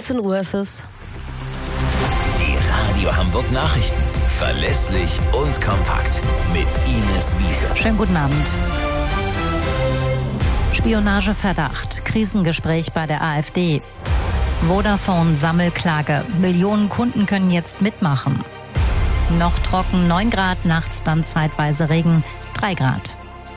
19 Uhr ist es. Die Radio Hamburg Nachrichten. Verlässlich und kompakt. Mit Ines Wiese. Schönen guten Abend. Spionageverdacht. Krisengespräch bei der AfD. Vodafone-Sammelklage. Millionen Kunden können jetzt mitmachen. Noch trocken 9 Grad, nachts dann zeitweise Regen 3 Grad.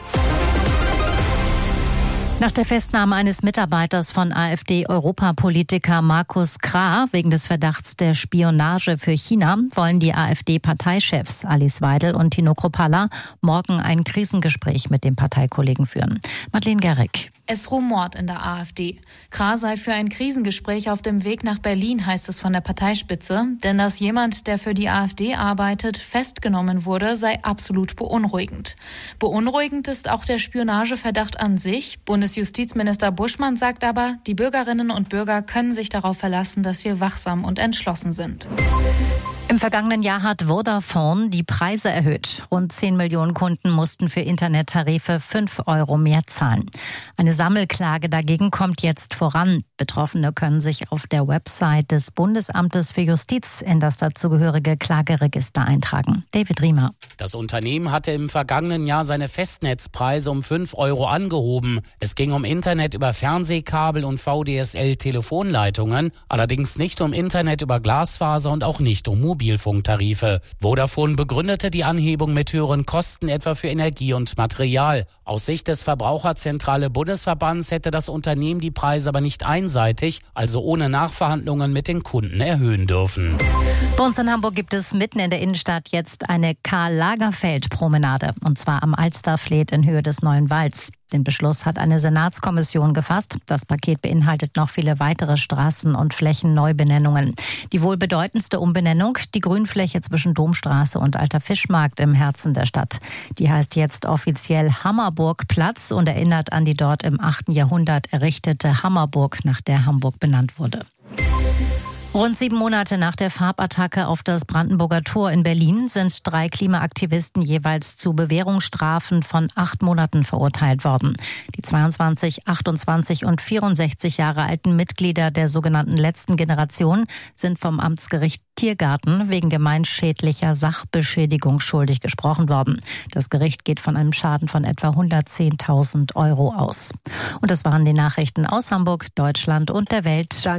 Nach der Festnahme eines Mitarbeiters von AfD-Europapolitiker Markus Krah wegen des Verdachts der Spionage für China wollen die AfD-Parteichefs Alice Weidel und Tino Kruppalla morgen ein Krisengespräch mit dem Parteikollegen führen. Madeleine Gerrick. Es rumort in der AfD. Krah sei für ein Krisengespräch auf dem Weg nach Berlin, heißt es von der Parteispitze. Denn dass jemand, der für die AfD arbeitet, festgenommen wurde, sei absolut beunruhigend. Beunruhigend ist auch der Spionageverdacht an sich. Bundesjustizminister Buschmann sagt aber, die Bürgerinnen und Bürger können sich darauf verlassen, dass wir wachsam und entschlossen sind. Im vergangenen Jahr hat Vodafone die Preise erhöht. Rund 10 Millionen Kunden mussten für Internettarife 5 € mehr zahlen. Eine Sammelklage dagegen kommt jetzt voran. Betroffene können sich auf der Website des Bundesamtes für Justiz in das dazugehörige Klageregister eintragen. David Riemer. Das Unternehmen hatte im vergangenen Jahr seine Festnetzpreise um 5 € angehoben. Es ging um Internet über Fernsehkabel und VDSL-Telefonleitungen, allerdings nicht um Internet über Glasfaser und auch nicht um Mobilfunktarife. Vodafone begründete die Anhebung mit höheren Kosten etwa für Energie und Material. Aus Sicht des Verbraucherzentrale Bundesverbands hätte das Unternehmen die Preise aber nicht einseitig, also ohne Nachverhandlungen mit den Kunden erhöhen dürfen. Bei uns in Hamburg gibt es mitten in der Innenstadt jetzt eine Karl-Lagerfeld-Promenade, und zwar am Alsterfleet in Höhe des Neuen Walds. Den Beschluss hat eine Senatskommission gefasst. Das Paket beinhaltet noch viele weitere Straßen- und Flächenneubenennungen. Die wohl bedeutendste Umbenennung, die Grünfläche zwischen Domstraße und Alter Fischmarkt im Herzen der Stadt. Die heißt jetzt offiziell Hammerburgplatz und erinnert an die dort im 8. Jahrhundert errichtete Hammerburg, nach der Hamburg benannt wurde. Rund 7 Monate nach der Farbattacke auf das Brandenburger Tor in Berlin sind 3 Klimaaktivisten jeweils zu Bewährungsstrafen von 8 Monaten verurteilt worden. Die 22, 28 und 64 Jahre alten Mitglieder der sogenannten letzten Generation sind vom Amtsgericht Tiergarten wegen gemeinschädlicher Sachbeschädigung schuldig gesprochen worden. Das Gericht geht von einem Schaden von etwa 110.000 € aus. Und das waren die Nachrichten aus Hamburg, Deutschland und der Welt.